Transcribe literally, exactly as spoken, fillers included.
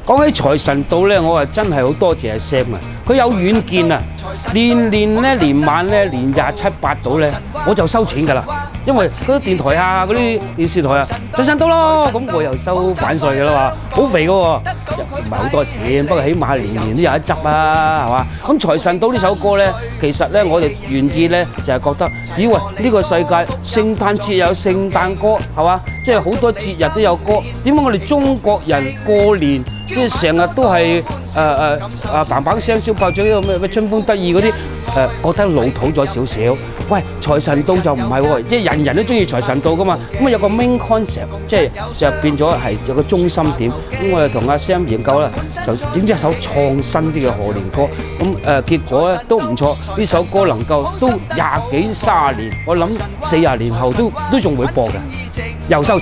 講起財神到咧，我啊真係好多謝阿 Sam 啊！佢有遠見啊，年年咧年晚咧年廿七八到咧，我就收錢㗎啦。因為嗰啲電台啊、嗰啲電視台啊，財神到咯，咁我又收版稅㗎啦嘛，好肥㗎喎，唔係好多錢，不過起碼年年都有一執啊，係嘛？咁財神到呢首歌咧，其實咧我哋原意咧就係覺得，咦喂，呢個世界聖誕節有聖誕歌，係嘛？即係好多節日都有歌，點解我哋中國人過年？即係成日都係誒誒啊嘭嘭聲燒爆咗呢個咩咩春風得意嗰啲誒，覺得老土咗少少。喂，財神到就唔係喎，即係人人都中意財神到噶嘛。咁啊有個 main concept， 即係就變咗係有個中心點。咁我就同阿 Sam 研究啦，就點知一首創新啲嘅賀年歌。咁誒、呃、結果咧都唔錯，呢首歌能夠都廿幾卅年，我諗四十年後都都仲會播嘅，又收。